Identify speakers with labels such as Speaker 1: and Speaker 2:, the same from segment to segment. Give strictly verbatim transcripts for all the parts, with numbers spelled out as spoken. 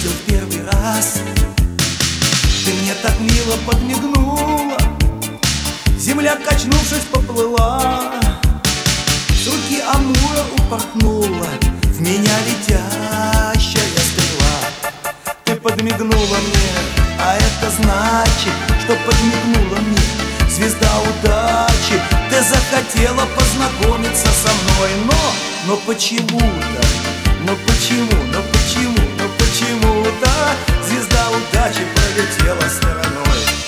Speaker 1: увидел в первый раз, ты мне так мило подмигнула, земля, качнувшись, поплыла, с руки Амура упорхнула в меня летящая стрела. Ты подмигнула мне, а это значит, что подмигнула мне звезда удачи. Ты захотела познакомиться со мной, но, но почему-то, но почему, но почему, но почему-то звезда удачи пролетела стороной.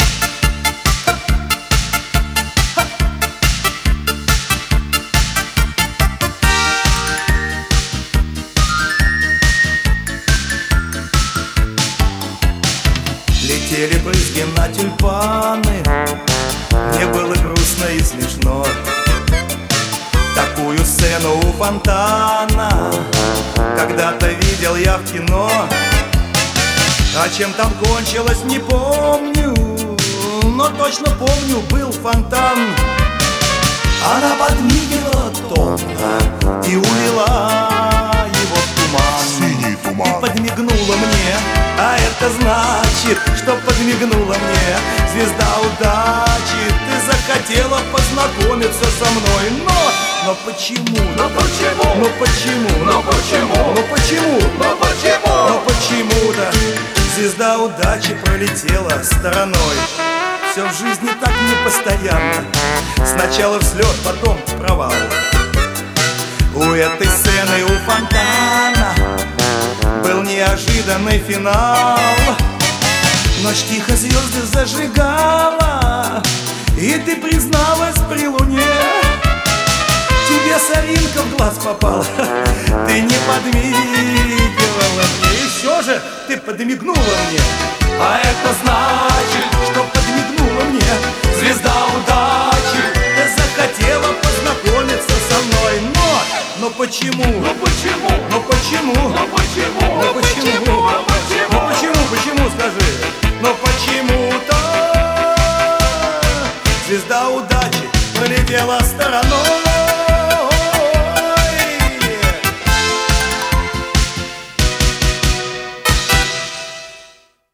Speaker 1: Летели брызги на тюльпаны, мне было грустно и смешно. Такую сцену у фонтана когда-то видел я в кино. А чем там кончилось, не помню, но точно помню, был фонтан. Она подмигивала томно и увела его в туман.
Speaker 2: Синий туман.
Speaker 1: И подмигнула мне, а это значит, что подмигнула мне звезда удачи. Ты захотела познакомиться со мной, но, но почему,
Speaker 3: Но почему,
Speaker 1: но почему,
Speaker 3: но почему,
Speaker 1: но почему,
Speaker 3: но почему,
Speaker 1: но почему-то звезда удачи пролетела стороной. Все в жизни так непостоянно, сначала взлет, потом провал. У этой сцены, у фонтана был неожиданный финал. Ночь тихо звезды зажигала, и ты призналась при луне. Тебе соринка в глаз попала, ты не подмигивала мне. И все же ты подмигнула мне, а это значит,